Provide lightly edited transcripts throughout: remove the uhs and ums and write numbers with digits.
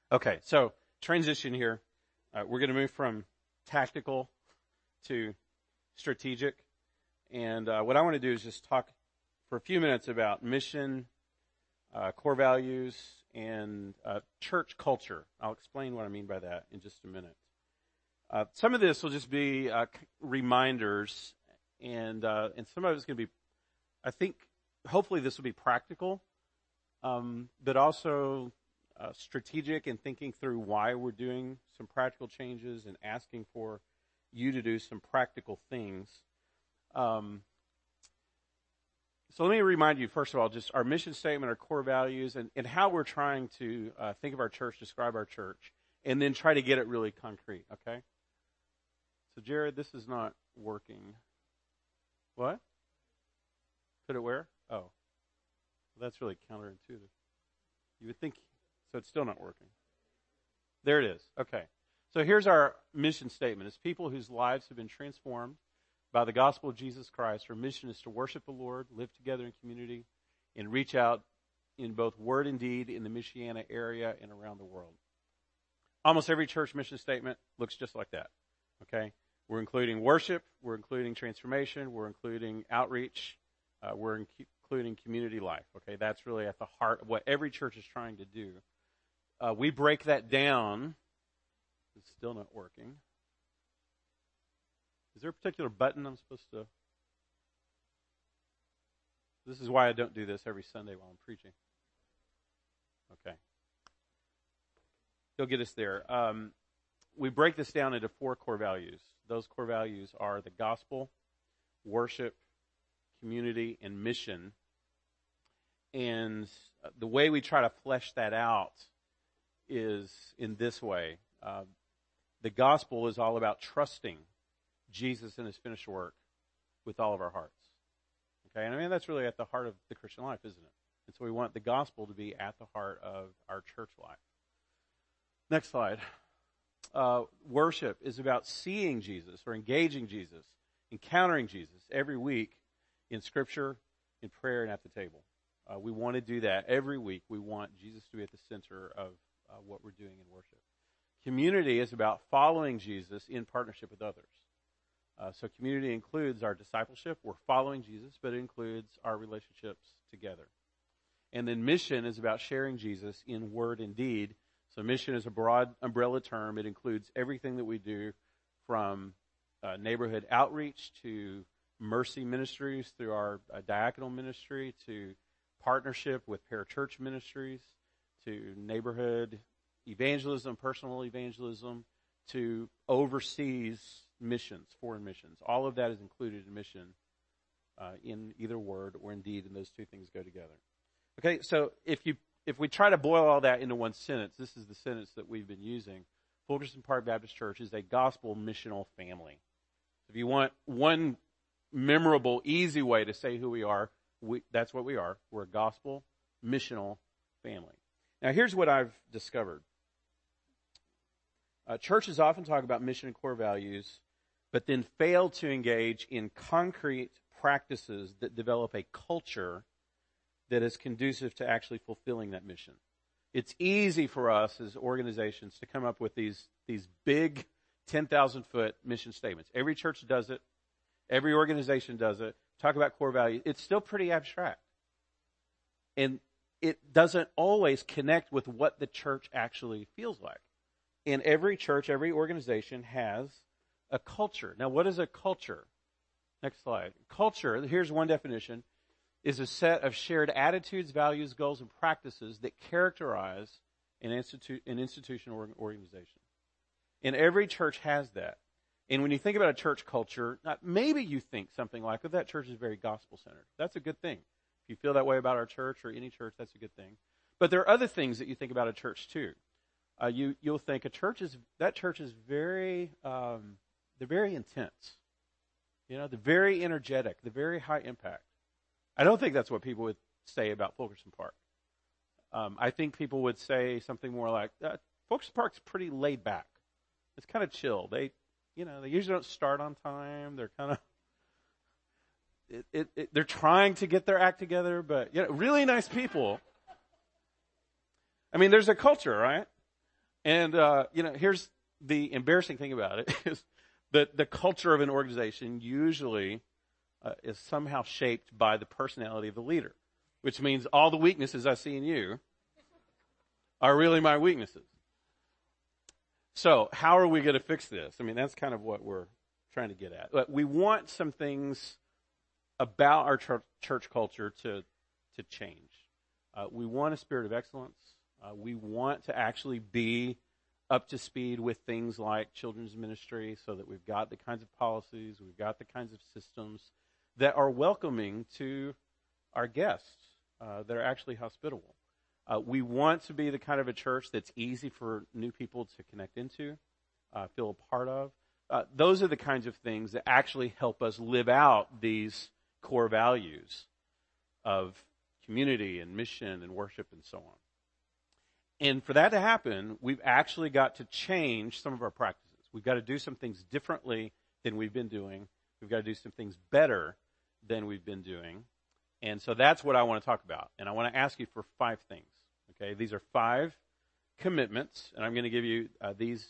Okay, so transition here. We're going to move from tactical to strategic. And what I want to do is just talk for a few minutes about mission, core values, and church culture. I'll explain what I mean by that in just a minute. Some of this will just be reminders, and some of it's going to be, I think, hopefully this will be practical, but also strategic in thinking through why we're doing some practical changes and asking for you to do some practical things. So let me remind you, first of all, just our mission statement, our core values, and how we're trying to think of our church, describe our church, and then try to get it really concrete, okay? So, Jared, this is not working. What? Put it where? Oh. Well, that's really counterintuitive. You would think, so it's still not working. There it is. Okay. So here's our mission statement. It's people whose lives have been transformed by the gospel of Jesus Christ. Our mission is to worship the Lord, live together in community, and reach out in both word and deed in the Michiana area and around the world. Almost every church mission statement looks just like that. Okay? We're including worship, we're including transformation, we're including outreach, we're including community life. Okay? That's really at the heart of what every church is trying to do. We break that down. It's still not working. Is there a particular button I'm supposed to? This is why I don't do this every Sunday while I'm preaching. Okay. He'll get us there. We break this down into 4 core values. Those core values are the gospel, worship, community, and mission. And the way we try to flesh that out is in this way. The gospel is all about trusting Jesus and his finished work with all of our hearts. Okay, and I mean that's really at the heart of the Christian life, isn't it? And so we want the gospel to be at the heart of our church life. Next slide. Worship is about seeing Jesus or engaging Jesus, encountering Jesus every week in Scripture, in prayer, and at the table. We want to do that every week. We want Jesus to be at the center of what we're doing in worship. Community is about following Jesus in partnership with others. So community includes our discipleship. We're following Jesus, but it includes our relationships together. And then mission is about sharing Jesus in word and deed. So mission is a broad umbrella term. It includes everything that we do from neighborhood outreach to mercy ministries through our diaconal ministry to partnership with parachurch ministries to neighborhood evangelism, personal evangelism, to overseas missions, foreign missions. All of that is included in mission in either word or in deed, and those two things go together. Okay, so if we try to boil all that into one sentence, this is the sentence that we've been using. Fulkerson Park Baptist Church is a gospel missional family. If you want one memorable, easy way to say who we are, that's what we are. We're a gospel missional family. Now, here's what I've discovered. Churches often talk about mission and core values, but then fail to engage in concrete practices that develop a culture that is conducive to actually fulfilling that mission. It's easy for us as organizations to come up with these big 10,000-foot mission statements. Every church does it. Every organization does it. Talk about core values. It's still pretty abstract. And it doesn't always connect with what the church actually feels like. And every church, every organization has a culture. Now, what is a culture? Next slide. Culture, here's one definition, is a set of shared attitudes, values, goals, and practices that characterize an institution or an organization. And every church has that. And when you think about a church culture, maybe you think something like, oh, that church is very gospel-centered. That's a good thing. If you feel that way about our church or any church, that's a good thing. But there are other things that you think about a church too. You'll think that church is very, they're very intense. They're very energetic. They're very high impact. I don't think that's what people would say about Fulkerson Park. I think people would say something more like, Fulkerson Park's pretty laid back. It's kind of chill. They usually don't start on time. They're kind of, they're trying to get their act together, but really nice people. I mean, there's a culture, right? And, here's the embarrassing thing about it is that the culture of an organization usually is somehow shaped by the personality of the leader, which means all the weaknesses I see in you are really my weaknesses. So how are we going to fix this? I mean, that's kind of what we're trying to get at. But we want some things about our church culture to change. We want a spirit of excellence. We want to actually be up to speed with things like children's ministry so that we've got the kinds of policies, we've got the kinds of systems that are welcoming to our guests, that are actually hospitable. We want to be the kind of a church that's easy for new people to connect into, feel a part of. Those are the kinds of things that actually help us live out these core values of community and mission and worship and so on. And for that to happen, we've actually got to change some of our practices. We've got to do some things differently than we've been doing. We've got to do some things better than we've been doing. And so that's what I want to talk about. And I want to ask you for 5 things. Okay, these are 5 commitments, and I'm going to give you these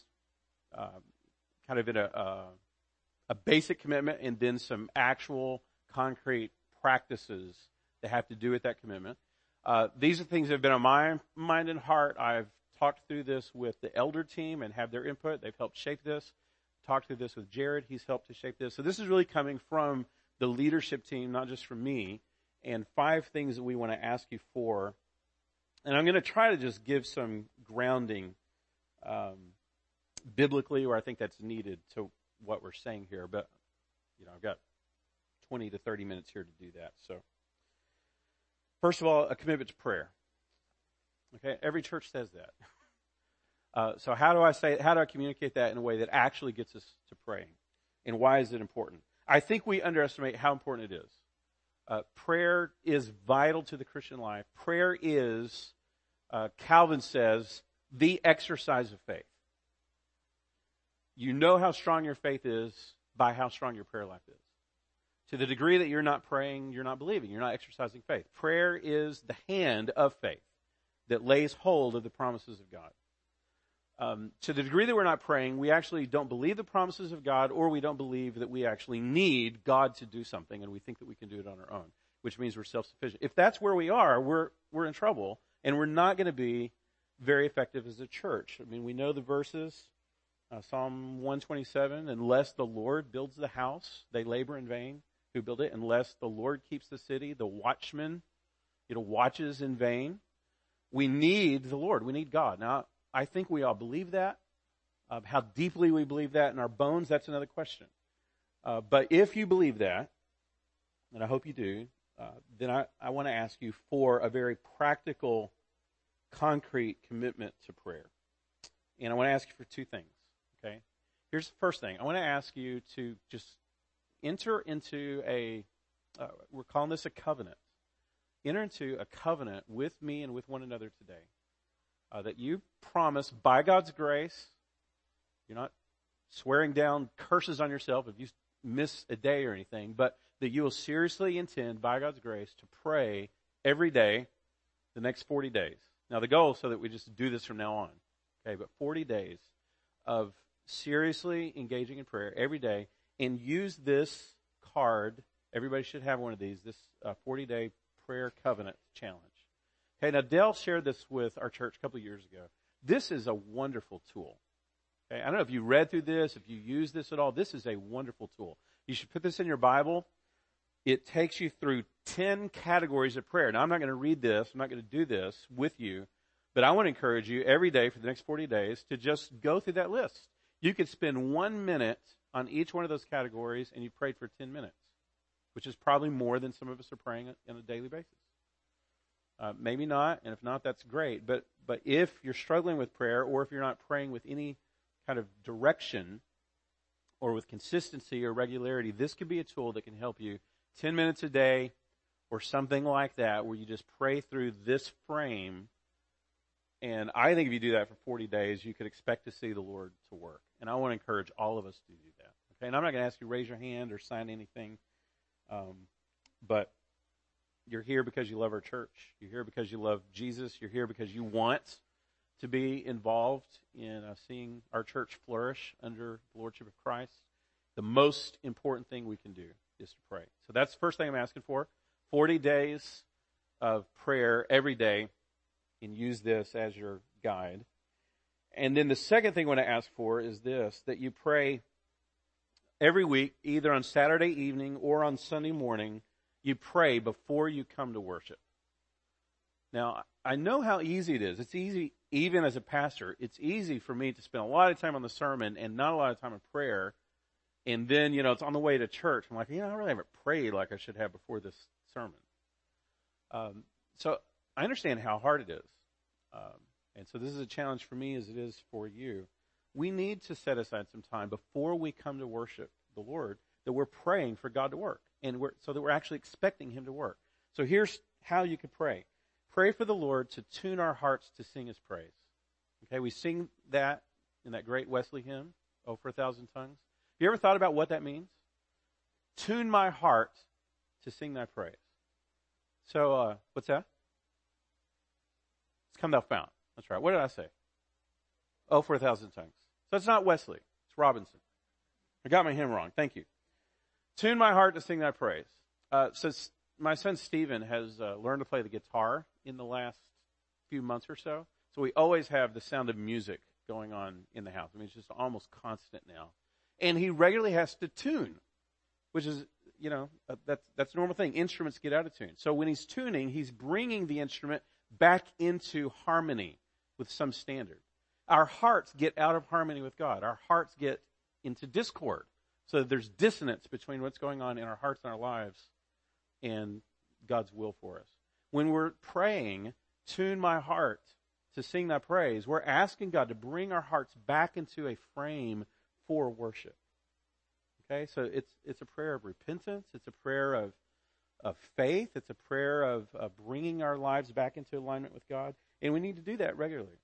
kind of in a basic commitment and then some actual concrete practices that have to do with that commitment. These are things that have been on my mind and heart. I've talked through this with the elder team and have their input. They've helped shape this. Talked through this with Jared. He's helped to shape this. So this is really coming from the leadership team, not just from me, and 5 things that we want to ask you for. And I'm going to try to just give some grounding biblically, where I think that's needed to what we're saying here. But, I've got 20 to 30 minutes here to do that. So, first of all, a commitment to prayer. Okay, every church says that. So how do I communicate that in a way that actually gets us to praying? And why is it important? I think we underestimate how important it is. Prayer is vital to the Christian life. Prayer is, Calvin says, the exercise of faith. You know how strong your faith is by how strong your prayer life is. To the degree that you're not praying, you're not believing, you're not exercising faith. Prayer is the hand of faith that lays hold of the promises of God. To the degree that we're not praying, we actually don't believe the promises of God, or we don't believe that we actually need God to do something, and we think that we can do it on our own, which means we're self-sufficient. If that's where we are, we're in trouble, and we're not going to be very effective as a church. I mean, we know the verses, Psalm 127, unless the Lord builds the house, they labor in vain who build it. Unless the Lord keeps the city, the watchman, watches in vain. We need the Lord. We need God. Now, I think we all believe that. How deeply we believe that in our bones, that's another question. But if you believe that, and I hope you do, then I want to ask you for a very practical, concrete commitment to prayer. And I want to ask you for 2 things, okay? Here's the first thing. I want to ask you to just enter into we're calling this a covenant. Enter into a covenant with me and with one another today. That you promise by God's grace, you're not swearing down curses on yourself if you miss a day or anything, but that you will seriously intend by God's grace to pray every day the next 40 days. Now the goal is so that we just do this from now on. Okay, but 40 days of seriously engaging in prayer every day, and use this card. Everybody should have one of these, this 40-day prayer covenant challenge. Okay, now Dale shared this with our church a couple of years ago. This is a wonderful tool. Okay, I don't know if you read through this, if you use this at all. This is a wonderful tool. You should put this in your Bible. It takes you through 10 categories of prayer. Now, I'm not going to read this. I'm not going to do this with you. But I want to encourage you every day for the next 40 days to just go through that list. You could spend 1 minute on each one of those categories, and you prayed for 10 minutes, which is probably more than some of us are praying on a daily basis. Maybe not, and if not, that's great. But if you're struggling with prayer, or if you're not praying with any kind of direction or with consistency or regularity, this could be a tool that can help you 10 minutes a day or something like that, where you just pray through this frame. And I think if you do that for 40 days, you could expect to see the Lord to work. And I want to encourage all of us to do that. Okay, and I'm not going to ask you to raise your hand or sign anything, but you're here because you love our church. You're here because you love Jesus. You're here because you want to be involved in seeing our church flourish under the lordship of Christ, the most important thing we can do is to pray. So that's the first thing I'm asking for. 40 days of prayer every day, and use this as your guide. And then the second thing I want to ask for is this, that you pray every week, either on Saturday evening or on Sunday morning, you pray before you come to worship. Now, I know how easy it is. It's easy, even as a pastor, it's easy for me to spend a lot of time on the sermon and not a lot of time in prayer. And then, it's on the way to church. I'm like, I really haven't prayed like I should have before this sermon. So I understand how hard it is. And so this is a challenge for me as it is for you. We need to set aside some time before we come to worship the Lord that we're praying for God to work, and so that we're actually expecting Him to work. So here's how you could pray. Pray for the Lord to tune our hearts to sing His praise. Okay, we sing that in that great Wesley hymn, "Oh, for a Thousand Tongues." Have you ever thought about what that means? Tune my heart to sing thy praise. So, what's that? It's come thou fount. That's right. What did I say? Oh, for a thousand tongues. So it's not Wesley. It's Robinson. I got my hymn wrong. Thank you. Tune my heart to sing thy praise. So my son Stephen has learned to play the guitar in the last few months or so. So we always have the sound of music going on in the house. I mean, it's just almost constant now. And he regularly has to tune, which is, that's a normal thing. Instruments get out of tune. So when he's tuning, he's bringing the instrument back into harmony with some standard. Our hearts get out of harmony with God. Our hearts get into discord. So there's dissonance between what's going on in our hearts and our lives and God's will for us. When we're praying, tune my heart to sing thy praise, we're asking God to bring our hearts back into a frame for worship. Okay, so it's a prayer of repentance. It's a prayer of faith. It's a prayer of bringing our lives back into alignment with God. And we need to do that regularly.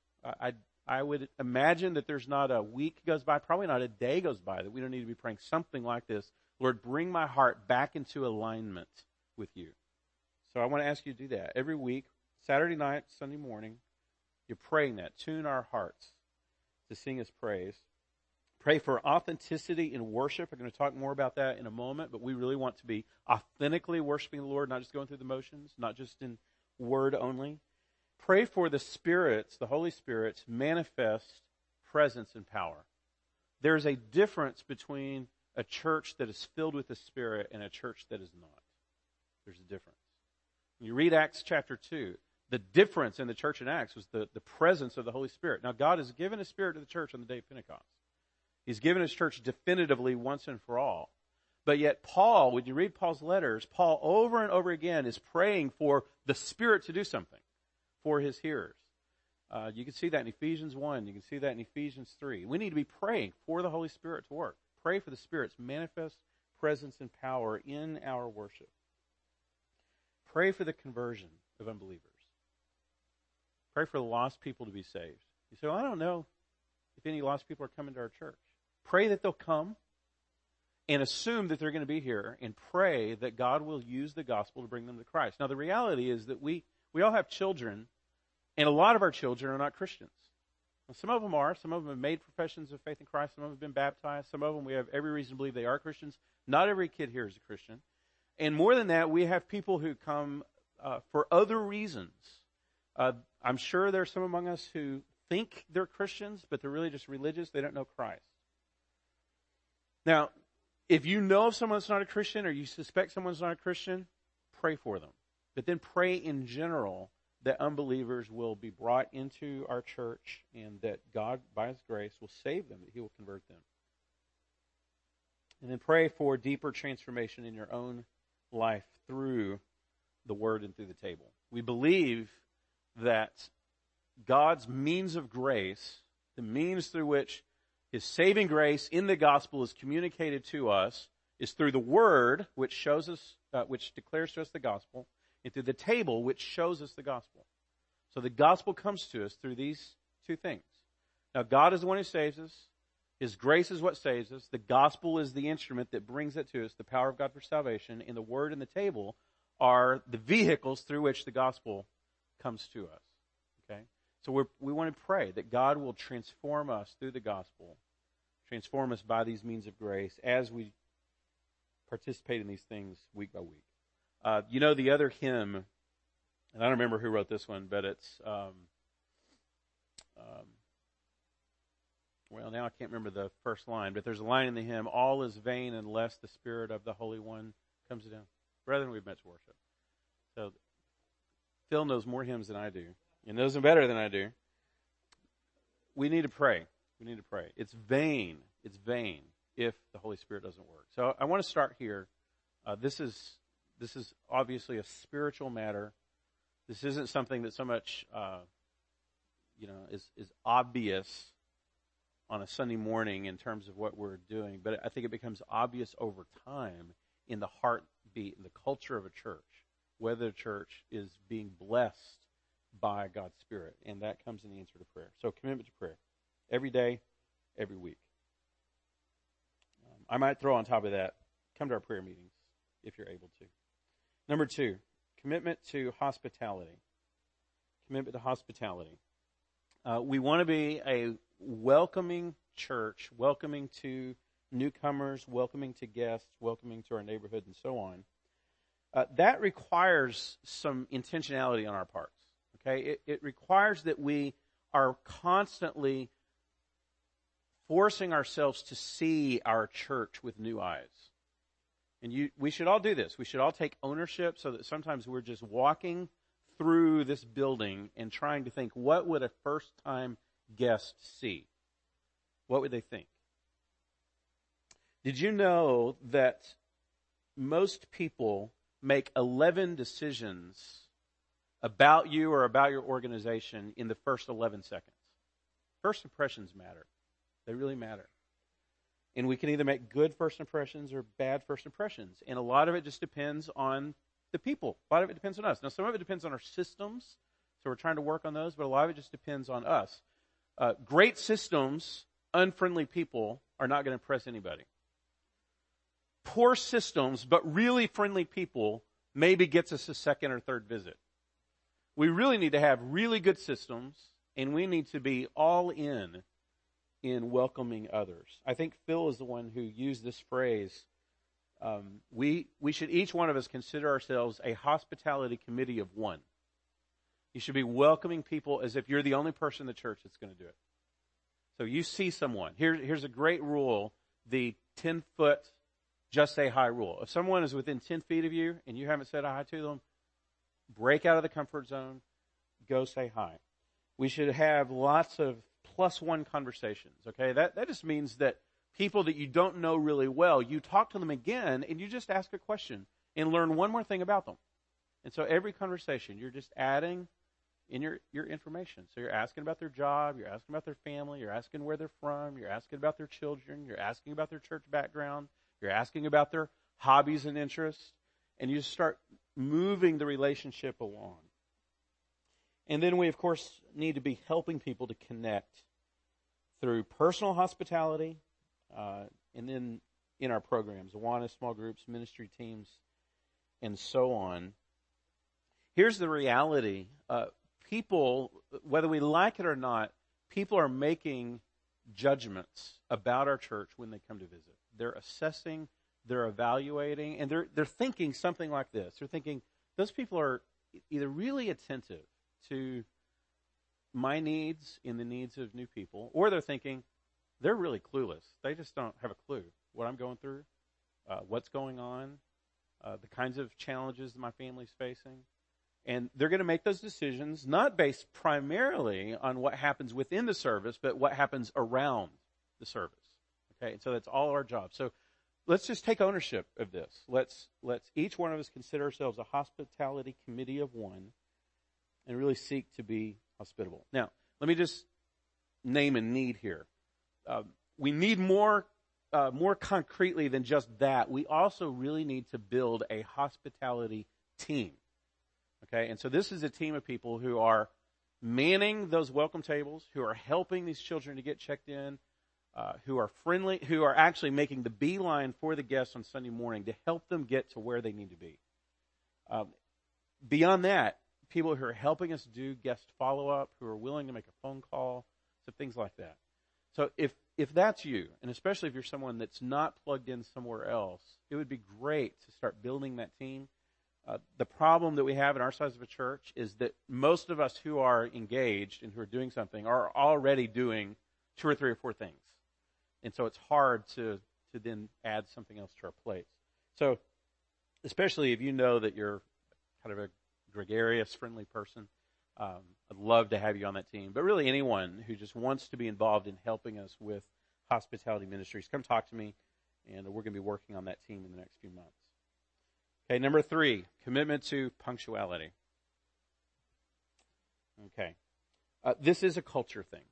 I would imagine that there's not a week goes by, probably not a day goes by, that we don't need to be praying something like this. Lord, bring my heart back into alignment with you. So I want to ask you to do that. Every week, Saturday night, Sunday morning, you're praying that. Tune our hearts to sing His praise. Pray for authenticity in worship. We're going to talk more about that in a moment, but we really want to be authentically worshiping the Lord, not just going through the motions, not just in word only. Pray for the Spirit's, the Holy Spirit's manifest presence and power. There's a difference between a church that is filled with the Spirit and a church that is not. There's a difference. When you read Acts chapter 2, the difference in the church in Acts was the presence of the Holy Spirit. Now, God has given His Spirit to the church on the day of Pentecost. He's given His church definitively once and for all. But yet Paul, when you read Paul's letters, Paul over and over again is praying for the Spirit to do something for his hearers. You can see that in Ephesians 1. You can see that in Ephesians 3. We need to be praying for the Holy Spirit to work. Pray for the Spirit's manifest presence and power in our worship. Pray for the conversion of unbelievers. Pray for the lost people to be saved. You say, well, I don't know if any lost people are coming to our church. Pray that they'll come and assume that they're going to be here, and pray that God will use the gospel to bring them to Christ. Now, the reality is that we all have children, and a lot of our children are not Christians. Well, some of them are. Some of them have made professions of faith in Christ. Some of them have been baptized. Some of them we have every reason to believe they are Christians. Not every kid here is a Christian. And more than that, we have people who come for other reasons. I'm sure there are some among us who think they're Christians, but they're really just religious. They don't know Christ. Now, if you know of someone that's not a Christian, or you suspect someone's not a Christian, pray for them. But then pray in general that unbelievers will be brought into our church, and that God, by His grace, will save them, that He will convert them. And then pray for deeper transformation in your own life through the Word and through the table. We believe that God's means of grace, the means through which His saving grace in the gospel is communicated to us, is through the Word, which shows us, which declares to us the gospel, and through the table, which shows us the gospel. So the gospel comes to us through these two things. Now, God is the one who saves us. His grace is what saves us. The gospel is the instrument that brings it to us, the power of God for salvation. And the Word and the table are the vehicles through which the gospel comes to us. Okay? So we want to pray that God will transform us through the gospel, transform us by these means of grace as we participate in these things week by week. The other hymn, and I don't remember who wrote this one, but it's, now I can't remember the first line, but there's a line in the hymn, all is vain unless the Spirit of the Holy One comes down. Brethren, we've met to worship. So Phil knows more hymns than I do. He knows them better than I do. We need to pray. We need to pray. It's vain. It's vain if the Holy Spirit doesn't work. So I want to start here. This is obviously a spiritual matter. This isn't something that so much, is obvious on a Sunday morning in terms of what we're doing, but I think it becomes obvious over time in the heartbeat, in the culture of a church, whether the church is being blessed by God's Spirit, and that comes in the answer to prayer. So commitment to prayer, every day, every week. I might throw on top of that, come to our prayer meetings if you're able to. Number 2, commitment to hospitality. Commitment to hospitality. We want to be a welcoming church, welcoming to newcomers, welcoming to guests, welcoming to our neighborhood, and so on. That requires some intentionality on our parts. Okay, it requires that we are constantly forcing ourselves to see our church with new eyes. And we should all do this. We should all take ownership so that sometimes we're just walking through this building and trying to think, what would a first-time guest see? What would they think? Did you know that most people make 11 decisions about you or about your organization in the first 11 seconds? First impressions matter. They really matter. And we can either make good first impressions or bad first impressions. And a lot of it just depends on the people. A lot of it depends on us. Now, some of it depends on our systems, so we're trying to work on those, but a lot of it just depends on us. Great systems, unfriendly people are not going to impress anybody. Poor systems, but really friendly people maybe gets us a second or third visit. We really need to have really good systems, and we need to be all in welcoming others. I think Phil is the one who used this phrase. We should, each one of us, consider ourselves a hospitality committee of one. You should be welcoming people as if you're the only person in the church that's going to do it. So you see someone. Here's a great rule, the 10-foot just say hi rule. If someone is within 10 feet of you and you haven't said hi to them, break out of the comfort zone, go say hi. We should have lots of +1 conversations, okay? That just means that people that you don't know really well, you talk to them again and you just ask a question and learn one more thing about them. And so every conversation, you're just adding in your information. So you're asking about their job, you're asking about their family, you're asking where they're from, you're asking about their children, you're asking about their church background, you're asking about their hobbies and interests, and you start moving the relationship along. And then we, of course, need to be helping people to connect through personal hospitality, and then in our programs, Awana, small groups, ministry teams, and so on. Here's the reality. People, whether we like it or not, people are making judgments about our church when they come to visit. They're assessing, they're evaluating, and they're thinking something like this. They're thinking, those people are either really attentive to my needs and the needs of new people, or they're thinking, they're really clueless. They just don't have a clue what I'm going through, what's going on, the kinds of challenges that my family's facing. And they're going to make those decisions not based primarily on what happens within the service, but what happens around the service. Okay, and so that's all our job. So let's just take ownership of this. Let's each one of us consider ourselves a hospitality committee of one and really seek to be hospitable. Now, let me just name a need here. We need more concretely than just that. We also really need to build a hospitality team. Okay, and so this is a team of people who are manning those welcome tables, who are helping these children to get checked in, who are friendly, who are actually making the beeline for the guests on Sunday morning to help them get to where they need to be. Beyond that, people who are helping us do guest follow-up, who are willing to make a phone call, so things like that. So if that's you, and especially if you're someone that's not plugged in somewhere else, it would be great to start building that team. The problem that we have in our size of a church is that most of us who are engaged and who are doing something are already doing 2 or 3 or 4 things. And so it's hard to then add something else to our plates. So especially if you know that you're kind of a gregarious, friendly person, I'd love to have you on that team. But really anyone who just wants to be involved in helping us with hospitality ministries, come talk to me, and we're going to be working on that team in the next few months. Okay, number 3, commitment to punctuality. Okay. This is a culture thing.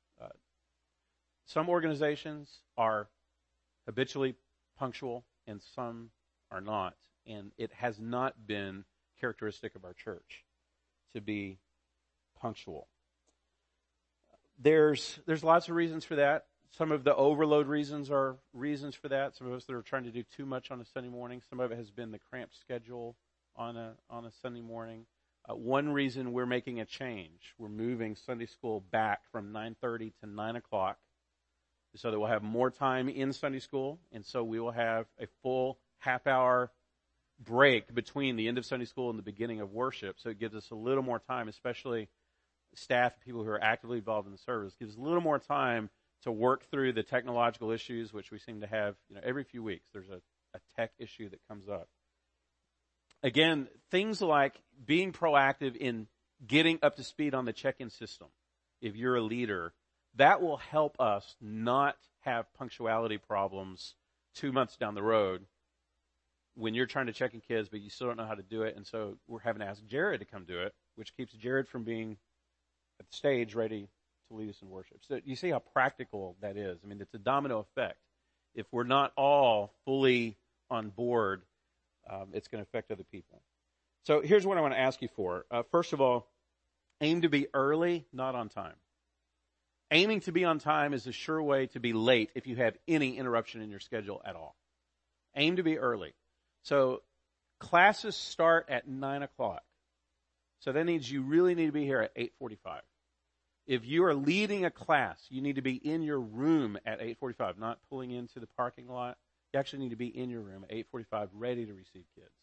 Some organizations are habitually punctual and some are not. And it has not been characteristic of our church to be punctual. There's lots of reasons for that. Some of the overload reasons are reasons for that. Some of us that are trying to do too much on a Sunday morning. Some of it has been the cramped schedule on a Sunday morning. One reason we're making a change, we're moving Sunday school back from 9:30 to 9 o'clock so that we'll have more time in Sunday school, and so we will have a full half-hour break between the end of Sunday school and the beginning of worship. So it gives us a little more time, especially staff, people who are actively involved in the service, gives a little more time to work through the technological issues, which we seem to have, every few weeks. There's a tech issue that comes up. Again, things like being proactive in getting up to speed on the check-in system. If you're a leader, that will help us not have punctuality problems 2 months down the road when you're trying to check in kids, but you still don't know how to do it. And so we're having to ask Jared to come do it, which keeps Jared from being at the stage ready to lead us in worship. So you see how practical that is. I mean, it's a domino effect. If we're not all fully on board, it's going to affect other people. So here's what I want to ask you for. First of all, aim to be early, not on time. Aiming to be on time is a sure way to be late if you have any interruption in your schedule at all. Aim to be early. So classes start at 9 o'clock. So that means you really need to be here at 8:45. If you are leading a class, you need to be in your room at 8:45, not pulling into the parking lot. You actually need to be in your room at 8:45, ready to receive kids.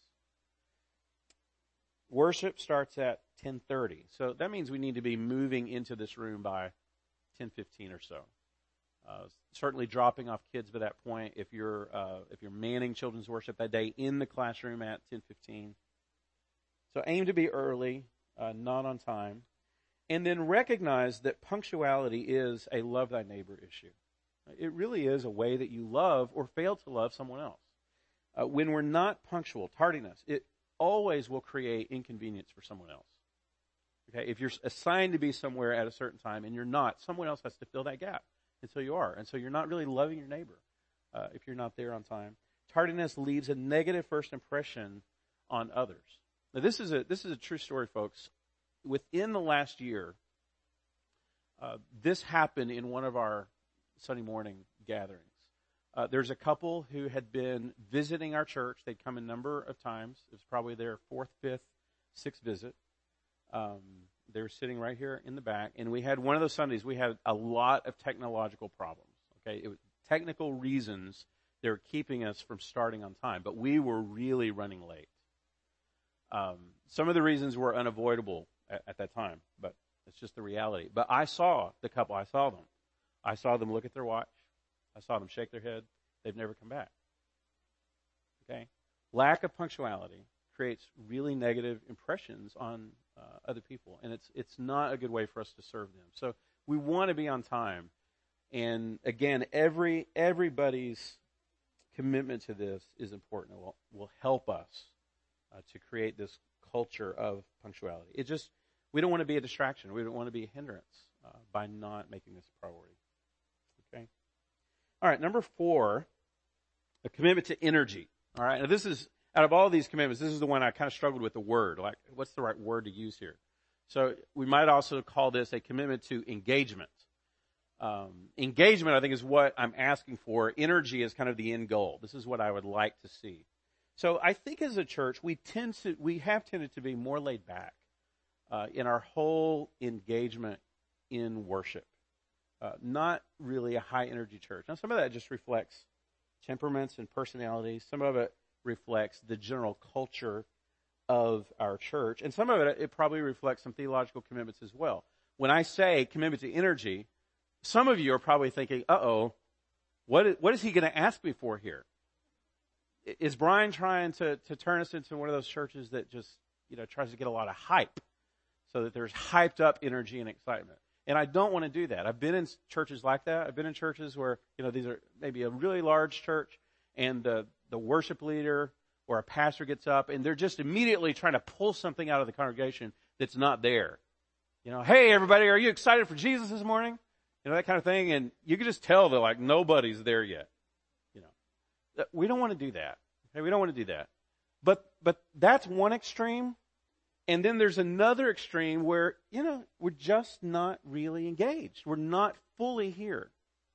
Worship starts at 10:30. So that means we need to be moving into this room by 10:15 or so. Certainly dropping off kids by that point if you're manning children's worship that day in the classroom at 10:15. So aim to be early, not on time. And then recognize that punctuality is a love thy neighbor issue. It really is a way that you love or fail to love someone else. When we're not punctual, tardiness, it always will create inconvenience for someone else. Okay, if you're assigned to be somewhere at a certain time and you're not, someone else has to fill that gap until you are. And so you're not really loving your neighbor if you're not there on time. Tardiness leaves a negative first impression on others. Now, this is a true story, folks. Within the last year, this happened in one of our Sunday morning gatherings. There's a couple who had been visiting our church. They'd come a number of times. It was probably their 4th, 5th, 6th visit. They were sitting right here in the back. And we had one of those Sundays, we had a lot of technological problems. Okay, it was technical reasons they were keeping us from starting on time. But we were really running late. Some of the reasons were unavoidable at that time, but it's just the reality. But I saw the couple. I saw them. I saw them look at their watch. I saw them shake their head. They've never come back. Okay? Lack of punctuality creates really negative impressions on other people, and it's not a good way for us to serve them. So we want to be on time. And again, everybody's commitment to this is important. It will help us to create this culture of punctuality. We don't want to be a distraction. We don't want to be a hindrance by not making this a priority. Okay? All right, number 4, a commitment to energy. All right, now this is, out of all these commitments, this is the one I kind of struggled with the word. Like, what's the right word to use here? So we might also call this a commitment to engagement. Engagement, I think, is what I'm asking for. Energy is kind of the end goal. This is what I would like to see. So I think as a church, we have tended to be more laid back in our whole engagement in worship. Not really a high-energy church. Now, some of that just reflects temperaments and personalities. Some of it reflects the general culture of our church. And some of it probably reflects some theological commitments as well. When I say commitment to energy, some of you are probably thinking, uh-oh, what is he going to ask me for here? Is Brian trying to turn us into one of those churches that just, tries to get a lot of hype so that there's hyped up energy and excitement? And I don't want to do that. I've been in churches like that. I've been in churches where, these are maybe a really large church, and the worship leader or a pastor gets up and they're just immediately trying to pull something out of the congregation that's not there. Hey, everybody, are you excited for Jesus this morning? That kind of thing. And you can just tell that like nobody's there yet. We don't want to do that. Okay? We don't want to do that. But that's one extreme. And then there's another extreme where, we're just not really engaged. We're not fully here.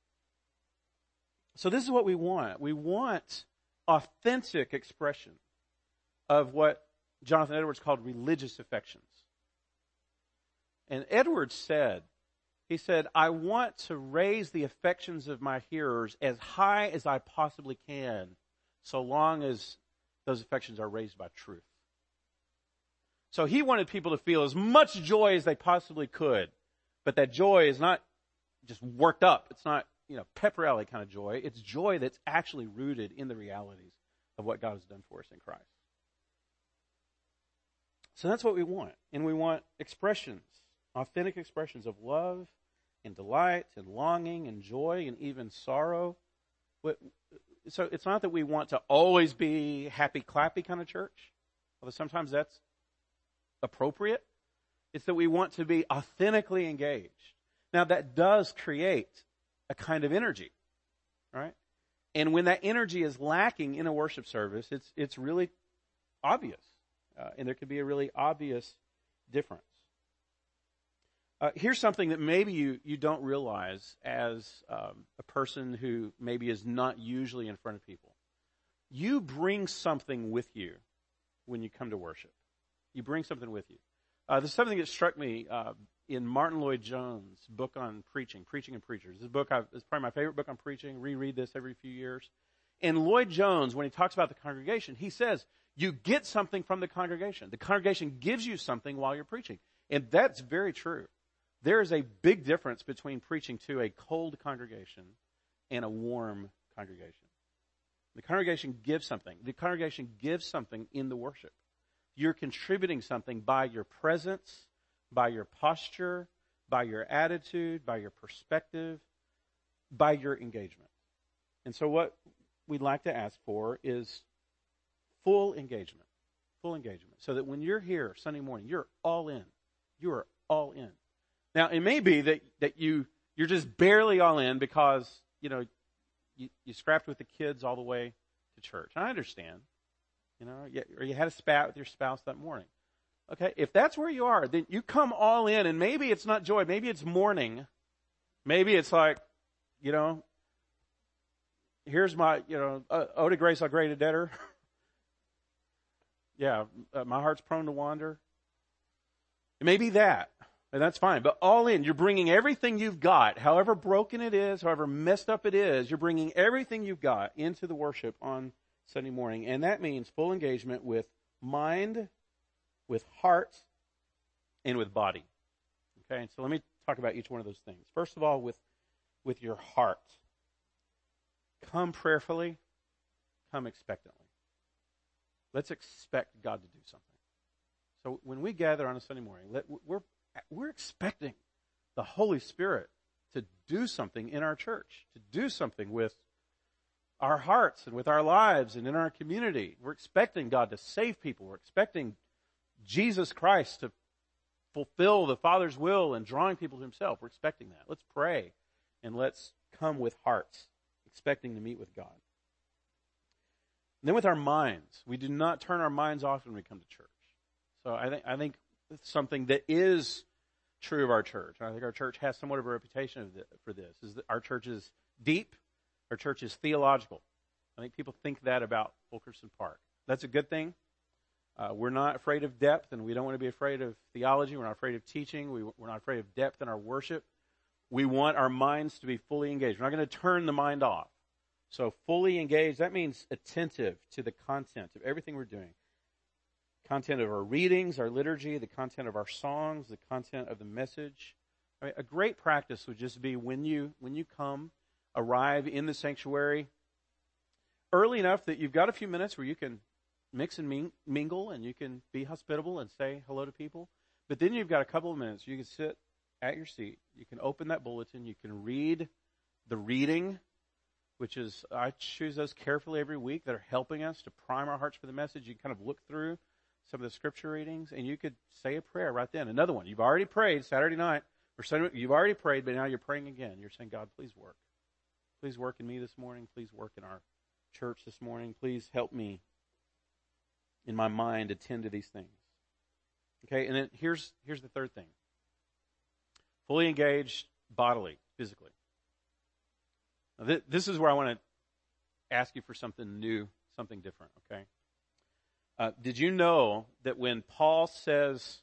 So this is what we want. We want authentic expression of what Jonathan Edwards called religious affections. And Edwards said, I want to raise the affections of my hearers as high as I possibly can, so long as those affections are raised by truth. So he wanted people to feel as much joy as they possibly could, but that joy is not just worked up. It's not, pep rally kind of joy. It's joy that's actually rooted in the realities of what God has done for us in Christ. So that's what we want. And we want expressions, authentic expressions of love and delight and longing and joy and even sorrow. So it's not that we want to always be happy, clappy kind of church, although sometimes that's appropriate. It's that we want to be authentically engaged. Now that does create a kind of energy, right? And when that energy is lacking in a worship service, it's really obvious. And there could be a really obvious difference. Here's something that maybe you don't realize as a person who maybe is not usually in front of people. You bring something with you when you come to worship. You bring something with you. There's something that struck me in Martin Lloyd-Jones' book on Preaching and Preachers. This book is probably my favorite book on preaching. Reread this every few years. And Lloyd-Jones, when he talks about the congregation, he says, you get something from the congregation. The congregation gives you something while you're preaching. And that's very true. There is a big difference between preaching to a cold congregation and a warm congregation. The congregation gives something. The congregation gives something in the worship. You're contributing something by your presence, by your posture, by your attitude, by your perspective, by your engagement. And so what we'd like to ask for is full engagement, so that when you're here Sunday morning, you're all in. You are all in. Now, it may be that you're just barely all in because, you scrapped with the kids all the way to church. I understand. Or you had a spat with your spouse that morning. Okay, if that's where you are, then you come all in, and maybe it's not joy. Maybe it's mourning. Maybe it's like, here's my, ode to grace, how great a debtor. Yeah, my heart's prone to wander. It may be that, and that's fine. But all in, you're bringing everything you've got, however broken it is, however messed up it is, you're bringing everything you've got into the worship on Sunday morning. And that means full engagement with mind, with heart, and with body. Okay, so let me talk about each one of those things. First of all, with your heart. Come prayerfully, come expectantly. Let's expect God to do something. So when we gather on a Sunday morning, we're expecting the Holy Spirit to do something in our church, to do something with our hearts and with our lives and in our community. We're expecting God to save people. We're expecting Jesus Christ to fulfill the Father's will and drawing people to himself. We're expecting that. Let's pray and let's come with hearts, expecting to meet with God. And then with our minds, we do not turn our minds off when we come to church. So I think it's something that is true of our church. I think our church has somewhat of a reputation for this, is that our church is deep, our church is theological. I think people think that about Fulkerson Park. That's a good thing. We're not afraid of depth, and we don't want to be afraid of theology. We're not afraid of teaching. We're not afraid of depth in our worship. We want our minds to be fully engaged. We're not going to turn the mind off. So fully engaged, that means attentive to the content of everything we're doing. Content of our readings, our liturgy, the content of our songs, the content of the message. I mean, a great practice would just be when you come, arrive in the sanctuary early enough that you've got a few minutes where you can mix and mingle, and you can be hospitable and say hello to people. But then you've got a couple of minutes. You can sit at your seat. You can open that bulletin. You can read the reading, which is, I choose those carefully every week that are helping us to prime our hearts for the message. You can kind of look through some of the scripture readings, and you could say a prayer right then. Another one. You've already prayed Saturday night, or Sunday, you've already prayed, but now you're praying again. You're saying, God, please work. Please work in me this morning. Please work in our church this morning. Please help me in my mind attend to these things. Okay, and then here's the third thing. Fully engaged bodily, physically. Now, this is where I want to ask you for something new, something different, okay? Did you know that when Paul says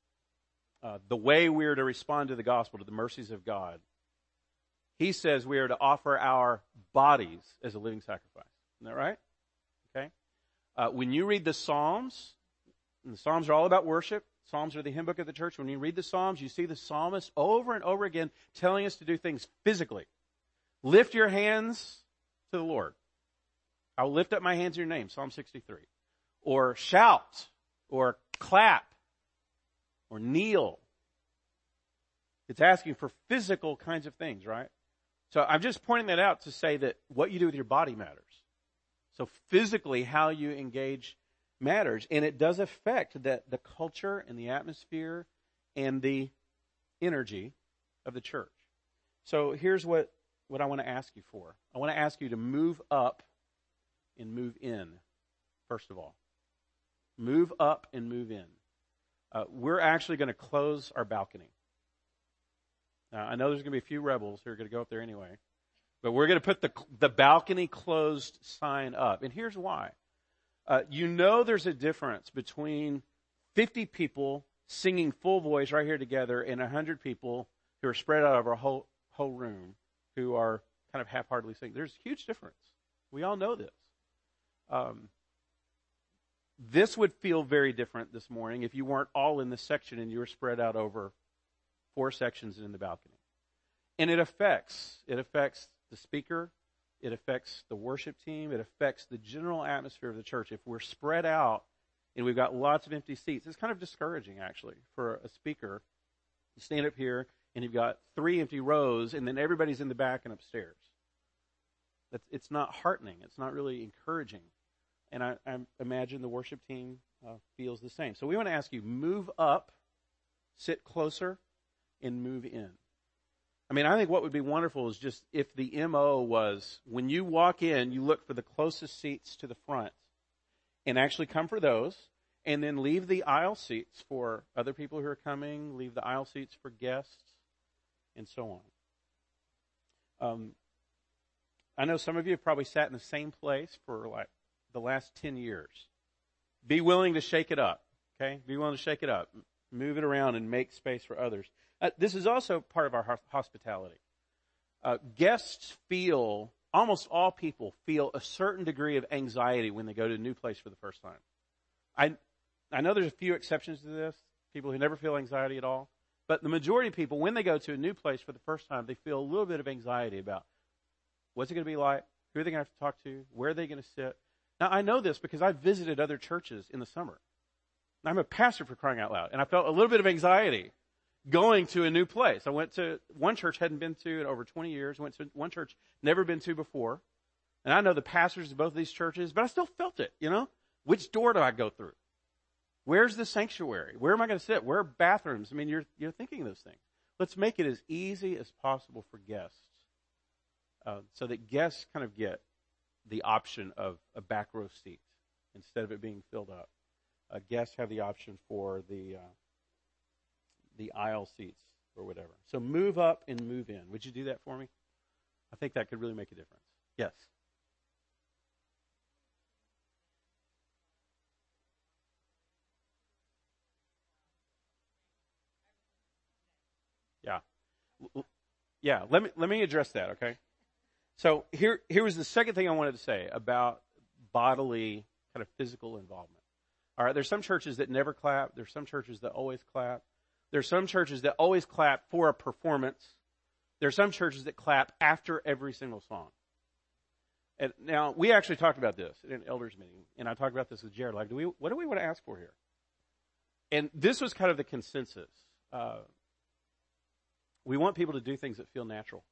the way we are to respond to the gospel, to the mercies of God, he says we are to offer our bodies as a living sacrifice. Isn't that right? Okay. When you read the Psalms, and the Psalms are all about worship. Psalms are the hymn book of the church. When you read the Psalms, you see the psalmist over and over again telling us to do things physically. Lift your hands to the Lord. I will lift up my hands in your name, Psalm 63. Or shout, or clap, or kneel. It's asking for physical kinds of things, right? So I'm just pointing that out to say that what you do with your body matters. So physically, how you engage matters. And it does affect the culture and the atmosphere and the energy of the church. So here's what I want to ask you for. I want to ask you to move up and move in, first of all. Move up and move in. We're actually going to close our balcony. Now, I know there's going to be a few rebels who are going to go up there anyway. But we're going to put the balcony closed sign up. And here's why. You know there's a difference between 50 people singing full voice right here together and 100 people who are spread out over a whole room who are kind of half-heartedly singing. There's a huge difference. We all know this. This would feel very different this morning if you weren't all in this section and you were spread out over 4 sections in the balcony. And it affects the speaker, it affects the worship team, it affects the general atmosphere of the church. If we're spread out and we've got lots of empty seats, it's kind of discouraging, actually, for a speaker to stand up here and you've got 3 empty rows and then everybody's in the back and upstairs. It's not heartening. It's not really encouraging. And I imagine the worship team feels the same. So we want to ask you, move up, sit closer, and move in. I mean, I think what would be wonderful is just if the MO was when you walk in, you look for the closest seats to the front and actually come for those, and then leave the aisle seats for other people who are coming, leave the aisle seats for guests, and so on. I know some of you have probably sat in the same place for like the last 10 years. Be willing to shake it up, okay? Be willing to shake it up. Move it around and make space for others. This is also part of our hospitality. Guests almost all people feel a certain degree of anxiety when they go to a new place for the first time. I know there's a few exceptions to this, people who never feel anxiety at all. But the majority of people, when they go to a new place for the first time, they feel a little bit of anxiety about what's it going to be like, who are they going to have to talk to, where are they going to sit. Now, I know this because I've visited other churches in the summer. I'm a pastor, for crying out loud, and I felt a little bit of anxiety going to a new place. I went to one church hadn't been to in over 20 years. Went to one church never been to before. And I know the pastors of both of these churches, but I still felt it, Which door do I go through? Where's the sanctuary? Where am I going to sit? Where are bathrooms? I mean, you're thinking those things. Let's make it as easy as possible for guests so that guests kind of get the option of a back row seat instead of it being filled up. Guests have the option for the aisle seats or whatever. So move up and move in. Would you do that for me? I think that could really make a difference. Yes. Yeah, let me address that, okay? So here was the second thing I wanted to say about bodily, kind of physical involvement. All right, there's some churches that never clap. There's some churches that always clap. There's some churches that always clap for a performance. There's some churches that clap after every single song. And now, we actually talked about this in an elders meeting, and I talked about this with Jared. Like, what do we want to ask for here? And this was kind of the consensus. We want people to do things that feel natural.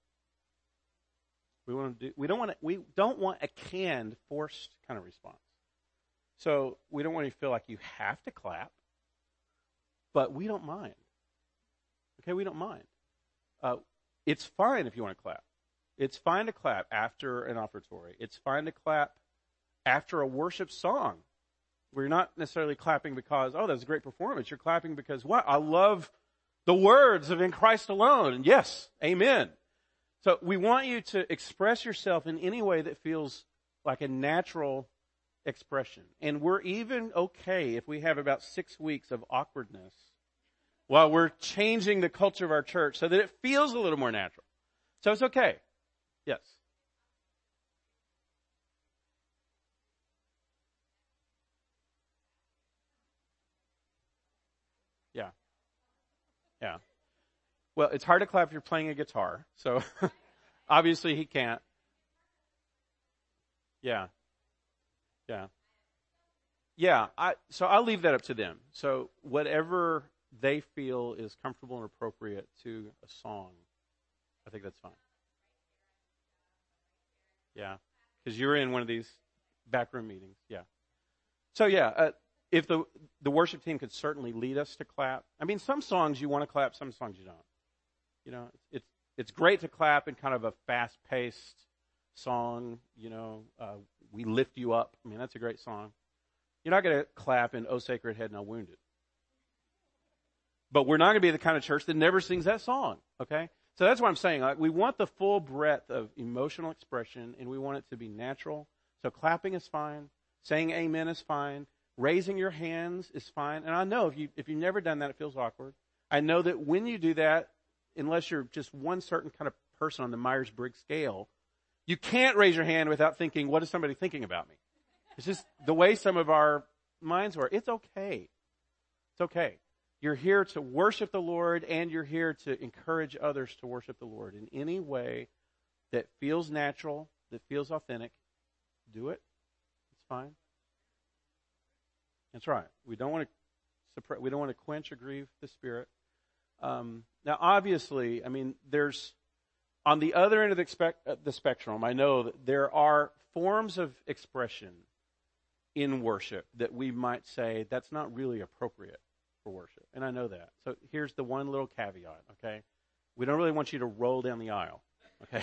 We don't want a canned, forced kind of response. So we don't want you to feel like you have to clap, but we don't mind. Okay, we don't mind. It's fine if you want to clap. It's fine to clap after an offertory. It's fine to clap after a worship song. We're not necessarily clapping because, oh, that was a great performance. You're clapping because, what? I love the words of In Christ Alone. And yes, amen. So we want you to express yourself in any way that feels like a natural expression. And we're even okay if we have about 6 weeks of awkwardness while we're changing the culture of our church so that it feels a little more natural. So it's okay. Yes. Yeah. Yeah. Well, it's hard to clap if you're playing a guitar. So obviously he can't. Yeah. Yeah. Yeah. So I'll leave that up to them. So whatever they feel is comfortable and appropriate to a song, I think that's fine. Yeah. Because you're in one of these backroom meetings. Yeah. So yeah, if the worship team could certainly lead us to clap. I mean, some songs you want to clap, some songs you don't. You know, it's great to clap in kind of a fast-paced song. You know, We Lift You Up. I mean, that's a great song. You're not going to clap in Oh Sacred Head Now Wounded. But we're not going to be the kind of church that never sings that song. Okay? So that's what I'm saying. Like, we want the full breadth of emotional expression, and we want it to be natural. So clapping is fine. Saying amen is fine. Raising your hands is fine. And I know if you've never done that, it feels awkward. I know that when you do that, unless you're just one certain kind of person on the Myers-Briggs scale, you can't raise your hand without thinking, what is somebody thinking about me? It's just the way some of our minds work. It's okay. It's okay. You're here to worship the Lord, and you're here to encourage others to worship the Lord in any way that feels natural, that feels authentic. Do it. It's fine. That's right. We don't want to suppress. We don't want to quench or grieve the Spirit. Now, obviously, I mean, there's on the other end of the spectrum. I know that there are forms of expression in worship that we might say that's not really appropriate for worship, and I know that. So here's the one little caveat. Okay, we don't really want you to roll down the aisle. Okay,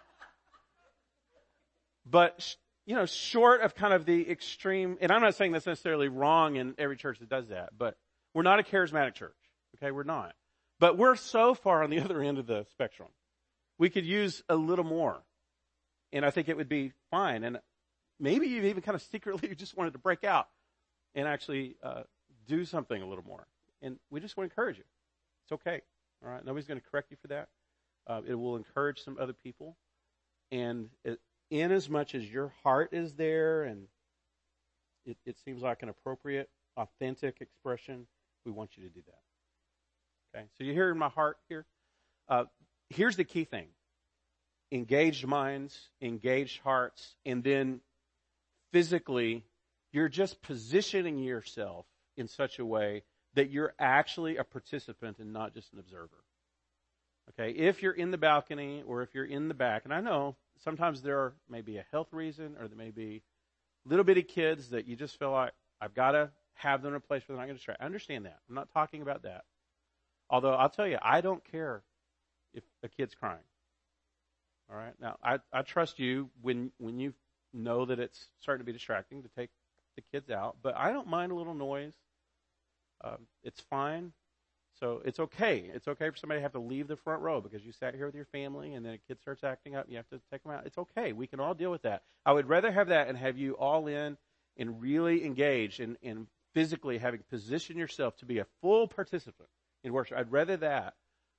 but you know, short of kind of the extreme, and I'm not saying that's necessarily wrong in every church that does that, but we're not a charismatic church. Okay, we're not. But we're so far on the other end of the spectrum. We could use a little more, and I think it would be fine. And maybe you even kind of secretly just wanted to break out and actually do something a little more. And we just want to encourage you. It's okay. All right? Nobody's going to correct you for that. It will encourage some other people. And in as much as your heart is there and it seems like an appropriate, authentic expression, we want you to do that. Okay? So you hear in my heart here? Here's the key thing. Engaged minds, engaged hearts, and then physically, you're just positioning yourself in such a way that you're actually a participant and not just an observer. Okay, if you're in the balcony or if you're in the back, and I know sometimes there may be a health reason or there may be little bitty kids that you just feel like, I've got to have them in a place where they're not going to distract. I understand that. I'm not talking about that. Although I'll tell you, I don't care if a kid's crying. All right? Now, I trust you when you know that it's starting to be distracting to take the kids out, but I don't mind a little noise. It's fine. So it's okay. It's okay for somebody to have to leave the front row because you sat here with your family and then a kid starts acting up and you have to take them out. It's okay. We can all deal with that. I would rather have that and have you all in and really engaged and physically having positioned yourself to be a full participant in worship. I'd rather that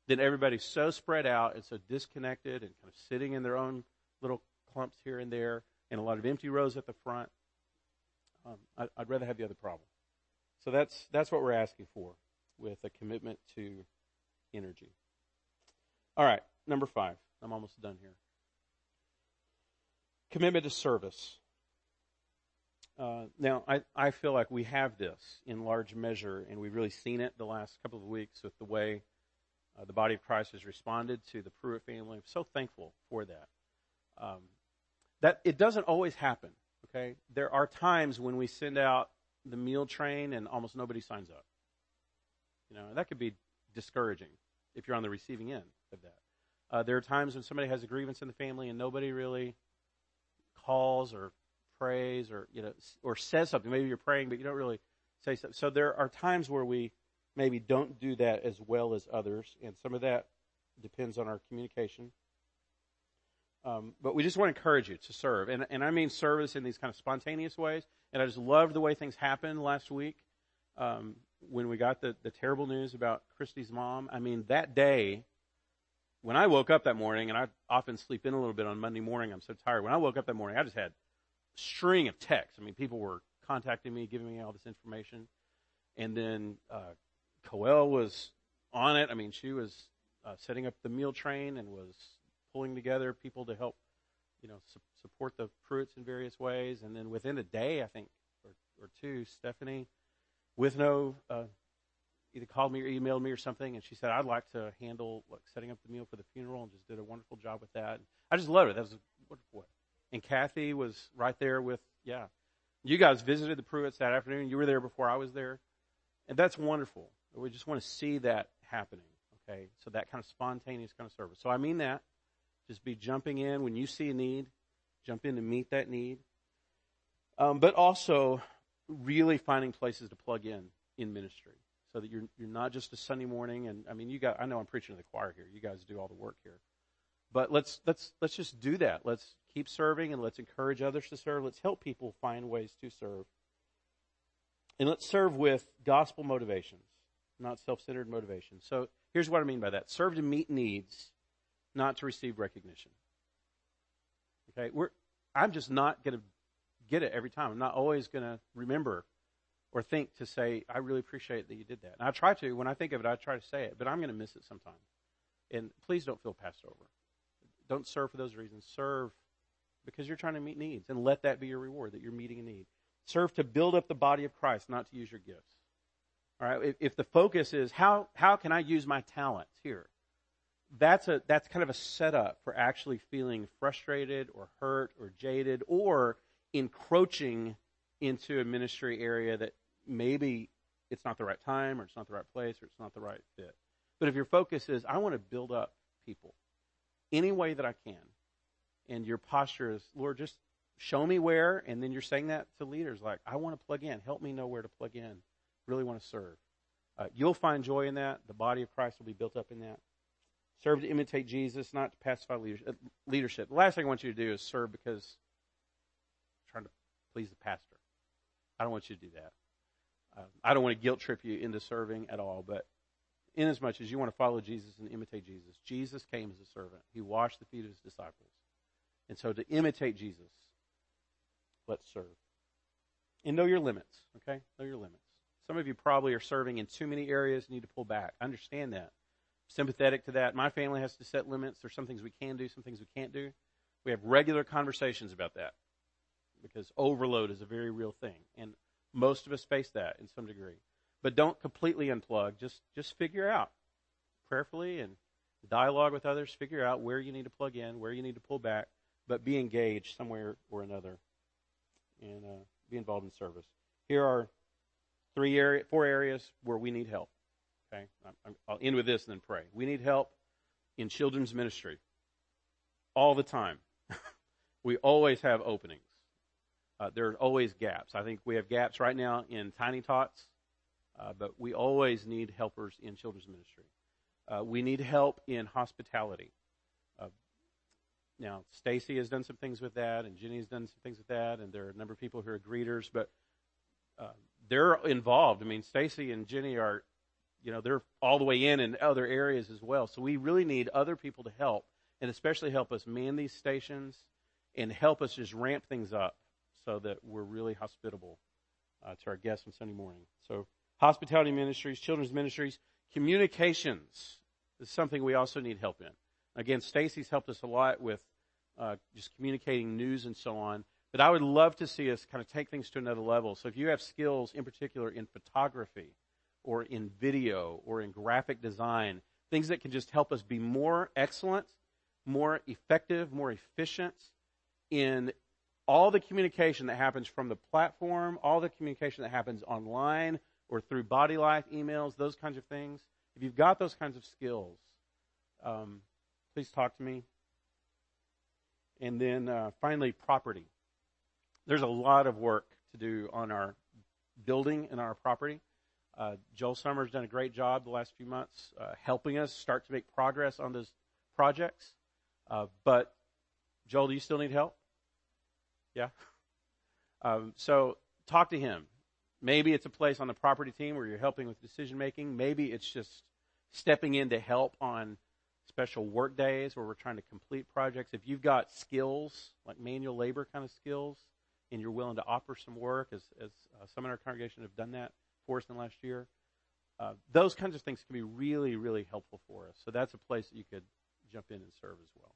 then everybody's so spread out and so disconnected and kind of sitting in their own little clumps here and there, and a lot of empty rows at the front. I'd rather have the other problem. So that's what we're asking for with a commitment to energy. All right, number 5. I'm almost done here. Commitment to service. Now, I feel like we have this in large measure, and we've really seen it the last couple of weeks with the way the body of Christ has responded to the Pruitt family. I'm so thankful for that. That it doesn't always happen, okay? There are times when we send out the meal train and almost nobody signs up. That could be discouraging if you're on the receiving end of that. There are times when somebody has a grievance in the family and nobody really calls or prays or says something. Maybe you're praying, but you don't really say something. So there are times where we maybe don't do that as well as others, and some of that depends on our communication. But we just want to encourage you to serve. And I mean service in these kind of spontaneous ways. And I just loved the way things happened last week when we got the terrible news about Christy's mom. I mean, that day, when I woke up that morning, and I often sleep in a little bit on Monday morning, I'm so tired. When I woke up that morning, I just had a string of texts. I mean, people were contacting me, giving me all this information. And then Coelle was on it. I mean, she was setting up the meal train and was pulling together people to help, support the Pruitts in various ways. And then within a day, I think, or two, Stephanie Withno either called me or emailed me or something, and she said, I'd like to handle setting up the meal for the funeral, and just did a wonderful job with that. And I just loved it. That was a wonderful way. And Kathy was right there with, you guys visited the Pruitts that afternoon. You were there before I was there. And that's wonderful. We just want to see that happening, okay? So that kind of spontaneous kind of service. So I mean that. Just be jumping in when you see a need. Jump in to meet that need. But also really finding places to plug in ministry. So that you're not just a Sunday morning, and I mean, I know I'm preaching to the choir here. You guys do all the work here, but let's just do that. Let's keep serving, and let's encourage others to serve. Let's help people find ways to serve, and let's serve with gospel motivations, not self-centered motivations. So here's what I mean by that: serve to meet needs, not to receive recognition. Okay, I'm just not going to get it every time. I'm not always going to remember or think to say, I really appreciate that you did that. And I try to, when I think of it, I try to say it, but I'm going to miss it sometime. And please don't feel passed over. Don't serve for those reasons. Serve because you're trying to meet needs, and let that be your reward, that you're meeting a need. Serve to build up the body of Christ, not to use your gifts. All right. If the focus is how can I use my talents here, that's kind of a setup for actually feeling frustrated or hurt or jaded or encroaching into a ministry area that maybe it's not the right time, or it's not the right place, or it's not the right fit. But if your focus is, I want to build up people any way that I can, and your posture is, Lord, just show me where, and then you're saying that to leaders, like, I want to plug in. Help me know where to plug in. Really want to serve. You'll find joy in that. The body of Christ will be built up in that. Serve to imitate Jesus, not to pacify leadership. The last thing I want you to do is serve because you're trying to please the pastor. I don't want you to do that. I don't want to guilt trip you into serving at all, but inasmuch as you want to follow Jesus and imitate Jesus, Jesus came as a servant. He washed the feet of his disciples. And so to imitate Jesus, let's serve. And know your limits, okay? Know your limits. Some of you probably are serving in too many areas, need to pull back. I understand that. Sympathetic to that. My family has to set limits. There's some things we can do, some things we can't do. We have regular conversations about that, because overload is a very real thing, and most of us face that in some degree. But don't completely unplug. Just figure out prayerfully and dialogue with others. Figure out where you need to plug in, where you need to pull back, but be engaged somewhere or another, and be involved in service. Here are 4 areas where we need help. Okay, I'll end with this and then pray. We need help in children's ministry all the time. We always have openings. There are always gaps. I think we have gaps right now in Tiny Tots, but we always need helpers in children's ministry. We need help in hospitality. Now, Stacy has done some things with that, and Jenny has done some things with that, and there are a number of people who are greeters, but they're involved. I mean, Stacy and Jenny are they're all the way in other areas as well. So we really need other people to help, and especially help us man these stations and help us just ramp things up so that we're really hospitable to our guests on Sunday morning. So hospitality ministries, children's ministries, communications is something we also need help in. Again, Stacy's helped us a lot with just communicating news and so on. But I would love to see us kind of take things to another level. So if you have skills, in particular in photography or in video or in graphic design, things that can just help us be more excellent, more effective, more efficient in all the communication that happens from the platform, all the communication that happens online or through Body Life, emails, those kinds of things. If you've got those kinds of skills, please talk to me. And then finally, property. There's a lot of work to do on our building and our property. Joel Summers done a great job the last few months helping us start to make progress on those projects. But, Joel, do you still need help? Yeah? So talk to him. Maybe it's a place on the property team where you're helping with decision making. Maybe it's just stepping in to help on special work days where we're trying to complete projects. If you've got skills, like manual labor kind of skills, and you're willing to offer some work, as some in our congregation have done that for us in the last year, those kinds of things can be really, really helpful for us. So that's a place that you could jump in and serve as well.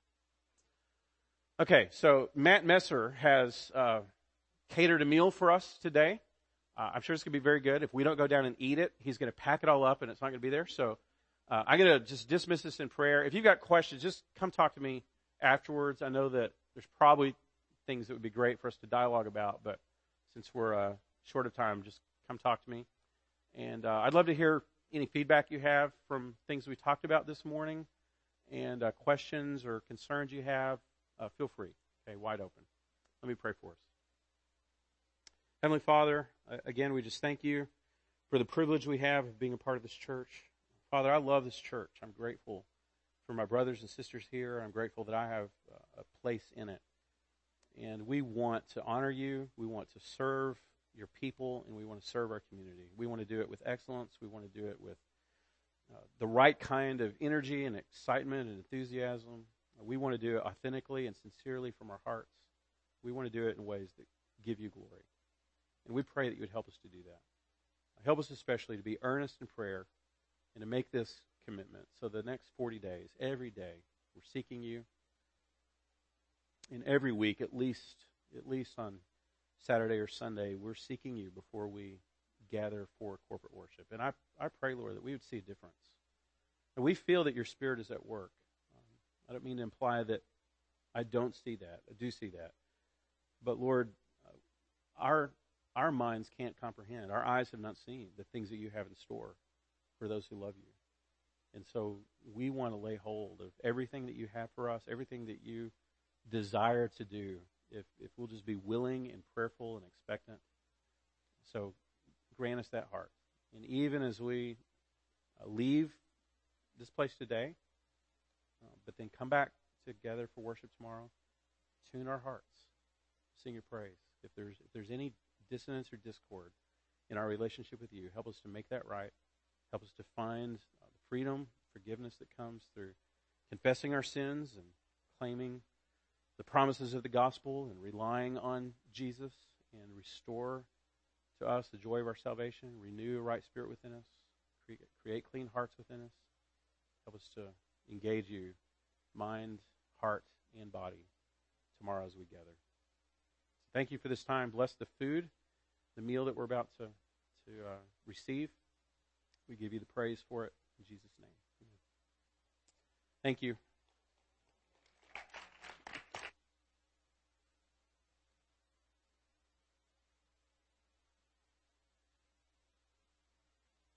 Okay, so Matt Messer has catered a meal for us today. I'm sure it's going to be very good. If we don't go down and eat it, he's going to pack it all up and it's not going to be there. So I'm going to just dismiss this in prayer. If you've got questions, just come talk to me afterwards. I know that there's probably things that would be great for us to dialogue about, but since we're short of time, just come talk to me. And I'd love to hear any feedback you have from things we talked about this morning, and questions or concerns you have. Feel free. Okay, wide open. Let me pray for us. Heavenly Father, again, we just thank you for the privilege we have of being a part of this church. Father, I love this church. I'm grateful for my brothers and sisters here. I'm grateful that I have a place in it. And we want to honor you. We want to serve your people, and we want to serve our community. We want to do it with excellence. We want to do it with the right kind of energy and excitement and enthusiasm. We want to do it authentically and sincerely from our hearts. We want to do it in ways that give you glory. And we pray that you would help us to do that. Help us especially to be earnest in prayer and to make this commitment. So the next 40 days, every day, we're seeking you. And every week, at least on Saturday or Sunday, we're seeking you before we gather for corporate worship. And I pray, Lord, that we would see a difference. And we feel that your Spirit is at work. I don't mean to imply that I don't see that. I do see that. But, Lord, our minds can't comprehend. Our eyes have not seen the things that you have in store for those who love you. And so we want to lay hold of everything that you have for us, everything that you desire to do, if we'll just be willing and prayerful and expectant. So grant us that heart. And even as we leave this place today, but then come back together for worship tomorrow, tune our hearts, sing your praise. If there's any dissonance or discord in our relationship with you, help us to make that right. Help us to find the freedom, forgiveness that comes through confessing our sins and claiming the promises of the gospel and relying on Jesus, and restore to us the joy of our salvation, renew a right spirit within us, create clean hearts within us. Help us to engage you, mind, heart, and body tomorrow as we gather. Thank you for this time. Bless the food, the meal that we're about to receive. We give you the praise for it in Jesus' name. Amen. Thank you.